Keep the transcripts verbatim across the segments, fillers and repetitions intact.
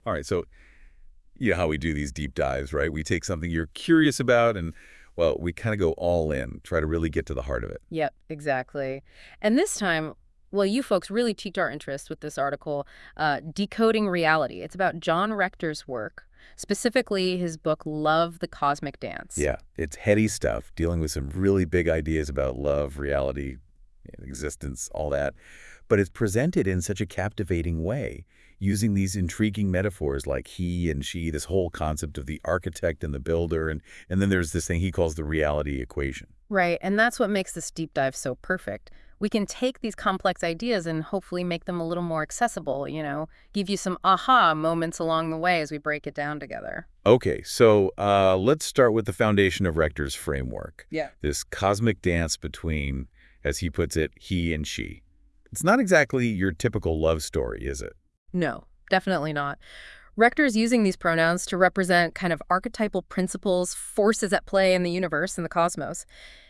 All right, so you know how we do these deep dives, right? We take something you're curious about and, well, we kind of go all in, try to really get to the heart of it. Yep, exactly. And this time, well, you folks really piqued our interest with this article, uh, Decoding Reality. It's about John Rector's work, specifically his book, Love, the Cosmic Dance. Yeah, it's heady stuff, dealing with some really big ideas about love, reality, existence, all that. But it's presented in such a captivating way, using these intriguing metaphors like he and she, this whole concept of the architect and the builder, and, and then there's this thing he calls the reality equation. Right, and that's what makes this deep dive so perfect. We can take these complex ideas and hopefully make them a little more accessible, you know, give you some aha moments along the way as we break it down together. Okay, so uh, let's start with the foundation of Rector's framework. Yeah. This cosmic dance between, as he puts it, he and she. It's not exactly your typical love story, is it? No, definitely not. Rector's using these pronouns to represent kind of archetypal principles, forces at play in the universe and the cosmos.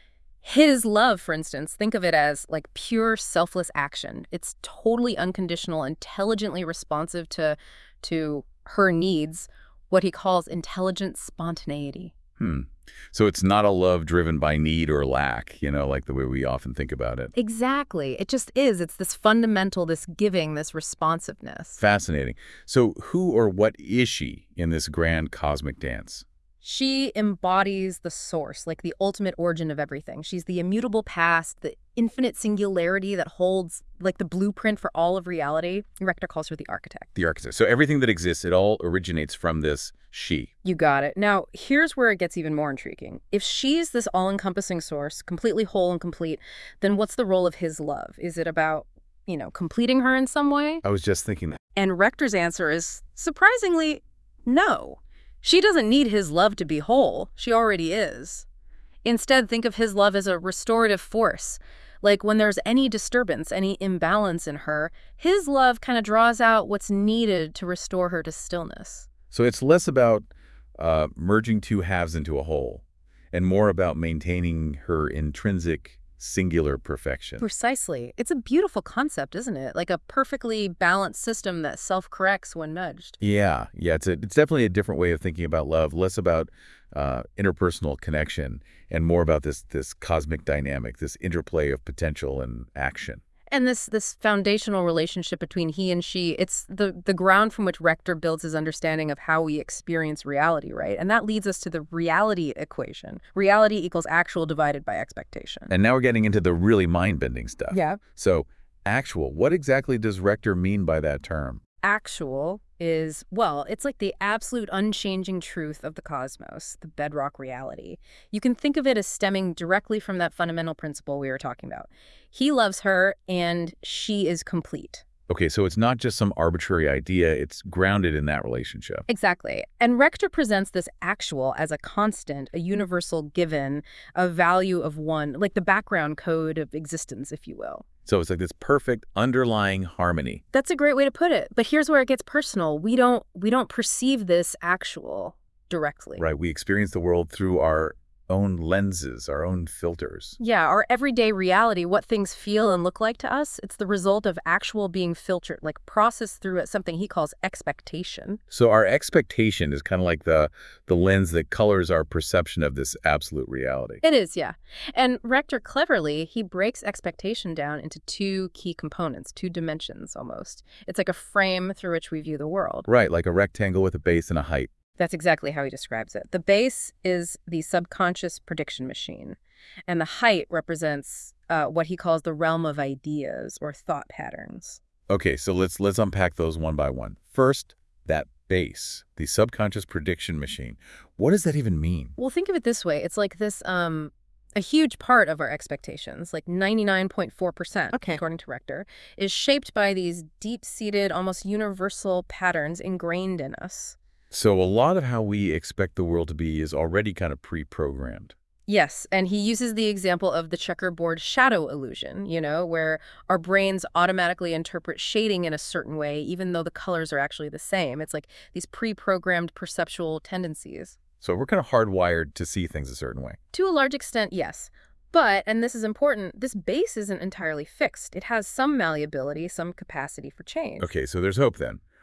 His love, for instance, think of it as like pure selfless action. It's totally unconditional, intelligently responsive to to her needs, what he calls intelligent spontaneity. Hmm. So it's not a love driven by need or lack, you know, like the way we often think about it. Exactly. It just is. It's this fundamental, this giving, this responsiveness. Fascinating. So who or what is she in this grand cosmic dance? She embodies the source, like the ultimate origin of everything. She's the immutable past, the infinite singularity that holds like the blueprint for all of reality. Rector calls her the architect. The architect. So everything that exists, it all originates from this she. You got it. Now, here's where it gets even more intriguing. If she's this all-encompassing source, completely whole and complete, then what's the role of his love? Is it about, you know, completing her in some way? I was just thinking that. And Rector's answer is, surprisingly, no. She doesn't need his love to be whole. She already is. Instead, think of his love as a restorative force. Like when there's any disturbance, any imbalance in her, his love kind of draws out what's needed to restore her to stillness. So it's less about uh, merging two halves into a whole and more about maintaining her intrinsic singular perfection. Precisely. It's a beautiful concept, isn't it? Like a perfectly balanced system that self-corrects when nudged. Yeah, yeah, it's a, it's definitely a different way of thinking about love, less about uh, interpersonal connection and more about this this cosmic dynamic, this interplay of potential and action. And this this foundational relationship between he and she, it's the, the ground from which Rector builds his understanding of how we experience reality, right? And that leads us to the reality equation. Reality equals actual divided by expectation. And now we're getting into the really mind-bending stuff. Yeah. So, actual, what exactly does Rector mean by that term? Actual is, well, it's like the absolute unchanging truth of the cosmos, the bedrock reality. You can think of it as stemming directly from that fundamental principle we were talking about. He loves her, and she is complete. Okay, so it's not just some arbitrary idea, it's grounded in that relationship. Exactly. And Rector presents this actual as a constant, a universal given, a value of one, like the background code of existence, if you will. So it's like this perfect underlying harmony. That's a great way to put it. But here's where it gets personal. We don't we don't perceive this actual directly. Right, we experience the world through our own lenses, our own filters. Yeah, our everyday reality, what things feel and look like to us, it's the result of actual being filtered, like processed through something he calls expectation. So our expectation is kind of like the the lens that colors our perception of this absolute reality. It is, yeah. And Rector cleverly, he breaks expectation down into two key components, two dimensions almost. It's like a frame through which we view the world. Right, like a rectangle with a base and a height. That's exactly how he describes it. The base is the subconscious prediction machine, and the height represents uh, what he calls the realm of ideas or thought patterns. Okay, so let's let's unpack those one by one. First, that base, the subconscious prediction machine. What does that even mean? Well, think of it this way. It's like this, um, a huge part of our expectations, like ninety-nine point four percent, Okay. according to Rector, is shaped by these deep-seated, almost universal patterns ingrained in us. So a lot of how we expect the world to be is already kind of pre-programmed. Yes, and he uses the example of the checkerboard shadow illusion, you know, where our brains automatically interpret shading in a certain way, even though the colors are actually the same. It's like these pre-programmed perceptual tendencies. So we're kind of hardwired to see things a certain way. To a large extent, yes. But, and this is important, this base isn't entirely fixed. It has some malleability, some capacity for change. Okay, so there's hope then.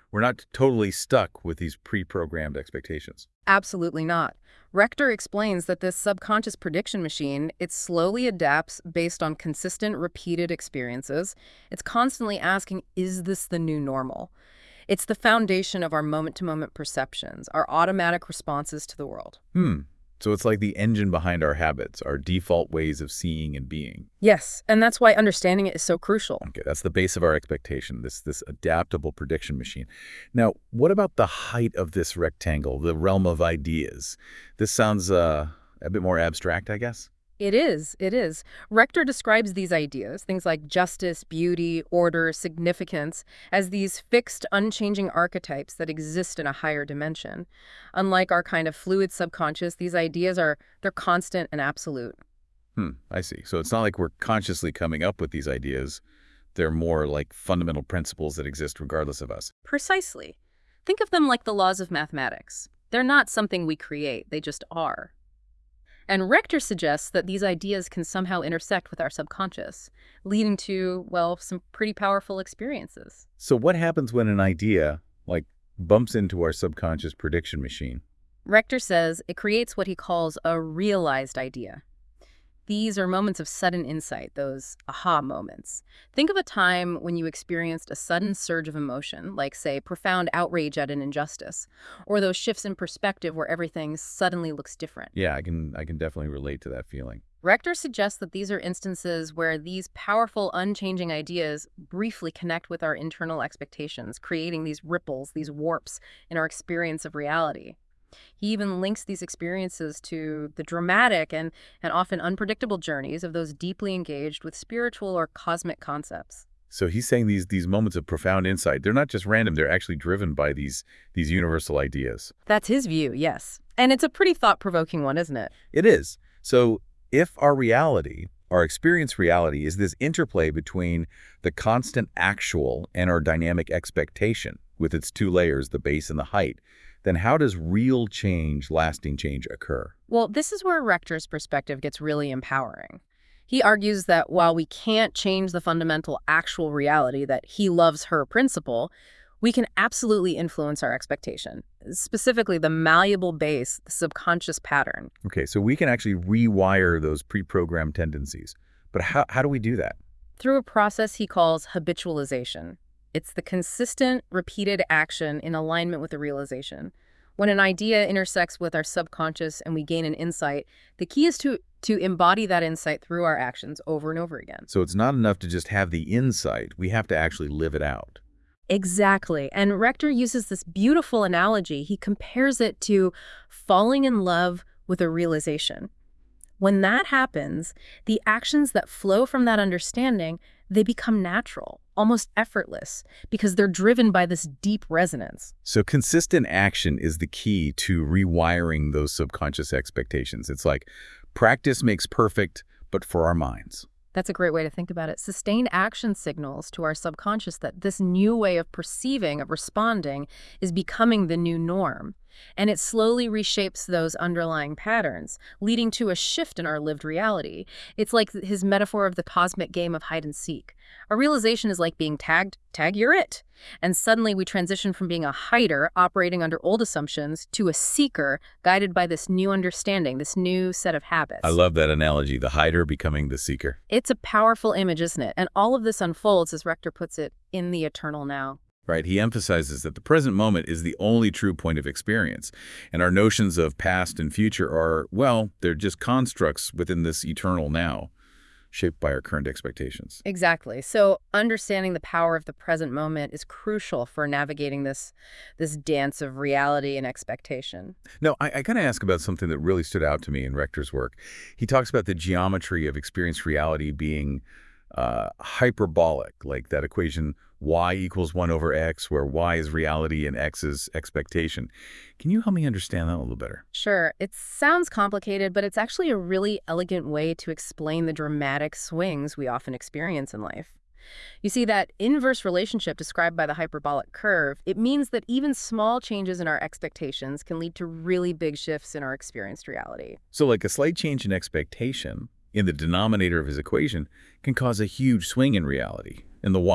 We're not totally stuck with these pre-programmed expectations. Absolutely not. Rector explains that this subconscious prediction machine, it slowly adapts based on consistent, repeated experiences. It's constantly asking, is this the new normal? It's the foundation of our moment-to-moment perceptions, our automatic responses to the world. Hmm. So it's like the engine behind our habits, our default ways of seeing and being. Yes, and that's why understanding it is so crucial. Okay, that's the base of our expectation, this, this adaptable prediction machine. Now, what about the height of this rectangle, the realm of ideas? This sounds uh, a bit more abstract, I guess? It is, it is. Rector describes these ideas, things like justice, beauty, order, significance, as these fixed, unchanging archetypes that exist in a higher dimension. Unlike our kind of fluid subconscious, these ideas are, they're constant and absolute. Hmm, I see. So it's not like we're consciously coming up with these ideas. They're more like fundamental principles that exist regardless of us. Precisely. Think of them like the laws of mathematics. They're not something we create, they just are. And Rector suggests that these ideas can somehow intersect with our subconscious, leading to, well, some pretty powerful experiences. So what happens when an idea, like, bumps into our subconscious prediction machine? Rector says it creates what he calls a realized idea. These are moments of sudden insight, those aha moments. Think of a time when you experienced a sudden surge of emotion, like, say, profound outrage at an injustice, or those shifts in perspective where everything suddenly looks different. Yeah, I can I can definitely relate to that feeling. Rector suggests that these are instances where these powerful, unchanging ideas briefly connect with our internal expectations, creating these ripples, these warps in our experience of reality. He even links these experiences to the dramatic and, and often unpredictable journeys of those deeply engaged with spiritual or cosmic concepts. So he's saying these these moments of profound insight, they're not just random, they're actually driven by these these universal ideas. That's his view, yes. And it's a pretty thought-provoking one, isn't it? It is. So if our reality, our experience reality, is this interplay between the constant actual and our dynamic expectation, with its two layers, the base and the height, then how does real change, lasting change, occur? Well, this is where Rector's perspective gets really empowering. He argues that while we can't change the fundamental actual reality that he loves her principle, we can absolutely influence our expectation, specifically the malleable base, the subconscious pattern. Okay, so we can actually rewire those pre-programmed tendencies. But how, how do we do that? Through a process he calls habitualization. It's the consistent, repeated action in alignment with the realization. When an idea intersects with our subconscious and we gain an insight, the key is to, to embody that insight through our actions over and over again. So it's not enough to just have the insight. We have to actually live it out. Exactly. And Rector uses this beautiful analogy. He compares it to falling in love with a realization. When that happens, the actions that flow from that understanding, they become natural, almost effortless, because they're driven by this deep resonance. So consistent action is the key to rewiring those subconscious expectations. It's like practice makes perfect, but for our minds. That's a great way to think about it. Sustained action signals to our subconscious that this new way of perceiving, of responding, is becoming the new norm. And it slowly reshapes those underlying patterns, leading to a shift in our lived reality. It's like his metaphor of the cosmic game of hide and seek. A realization is like being tagged, tag you're it. And suddenly we transition from being a hider, operating under old assumptions, to a seeker, guided by this new understanding, this new set of habits. I love that analogy, the hider becoming the seeker. It's a powerful image, isn't it? And all of this unfolds, as Rector puts it, in the eternal now. Right, he emphasizes that the present moment is the only true point of experience, and our notions of past and future are, well, they're just constructs within this eternal now, shaped by our current expectations. Exactly. So understanding the power of the present moment is crucial for navigating this, this dance of reality and expectation. No, I, I gotta ask about something that really stood out to me in Rector's work. He talks about the geometry of experienced reality being uh, hyperbolic, like that equation y equals one over x, where y is reality and x is expectation. Can you help me understand that a little better? Sure. It sounds complicated, but it's actually a really elegant way to explain the dramatic swings we often experience in life. You see, that inverse relationship described by the hyperbolic curve, it means that even small changes in our expectations can lead to really big shifts in our experienced reality. So like a slight change in expectation in the denominator of his equation can cause a huge swing in reality, in the y.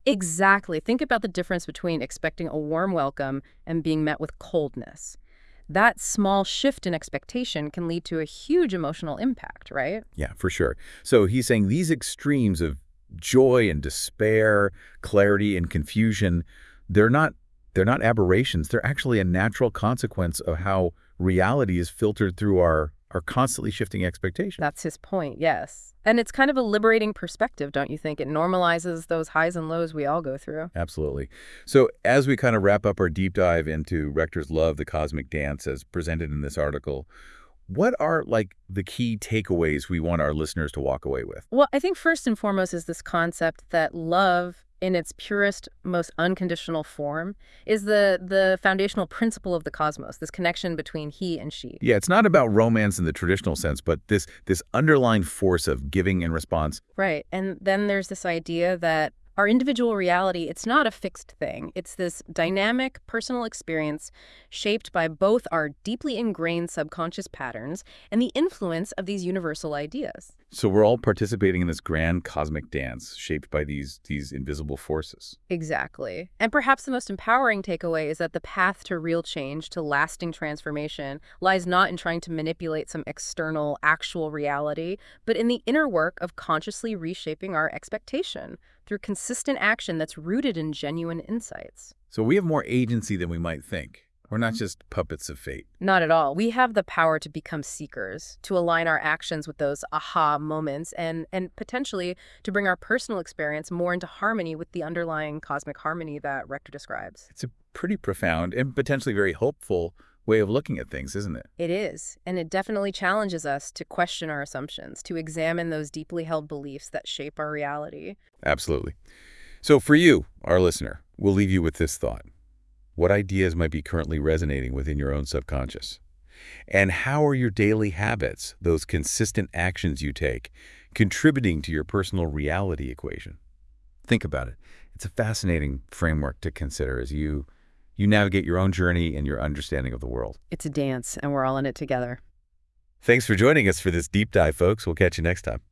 Exactly. Think about the difference between expecting a warm welcome and being met with coldness. That small shift in expectation can lead to a huge emotional impact, right? Yeah, for sure. So he's saying these extremes of joy and despair, clarity and confusion, they're not they're not aberrations. They're actually a natural consequence of how reality is filtered through our our constantly shifting expectations. That's his point, yes. And it's kind of a liberating perspective, don't you think? It normalizes those highs and lows we all go through. Absolutely. So as we kind of wrap up our deep dive into Rector's Love, the Cosmic Dance, as presented in this article, what are like the key takeaways we want our listeners to walk away with? Well, I think first and foremost is this concept that love in its purest, most unconditional form is the the foundational principle of the cosmos, this connection between he and she. Yeah, it's not about romance in the traditional sense, but this this underlying force of giving and response. Right. And then there's this idea that our individual reality, it's not a fixed thing. It's this dynamic personal experience shaped by both our deeply ingrained subconscious patterns and the influence of these universal ideas. So we're all participating in this grand cosmic dance shaped by these these invisible forces. Exactly. And perhaps the most empowering takeaway is that the path to real change, to lasting transformation, lies not in trying to manipulate some external, actual reality, but in the inner work of consciously reshaping our expectation through consistent action that's rooted in genuine insights. So we have more agency than we might think. We're not just puppets of fate. Not at all. We have the power to become seekers, to align our actions with those aha moments, and, and potentially to bring our personal experience more into harmony with the underlying cosmic harmony that Rector describes. It's a pretty profound and potentially very hopeful way of looking at things, isn't it? It is, and it definitely challenges us to question our assumptions, to examine those deeply held beliefs that shape our reality. Absolutely. So for you, our listener, we'll leave you with this thought. What ideas might be currently resonating within your own subconscious? And how are your daily habits, those consistent actions you take, contributing to your personal reality equation? Think about it. It's a fascinating framework to consider as you you navigate your own journey and your understanding of the world. It's a dance, and we're all in it together. Thanks for joining us for this deep dive, folks. We'll catch you next time.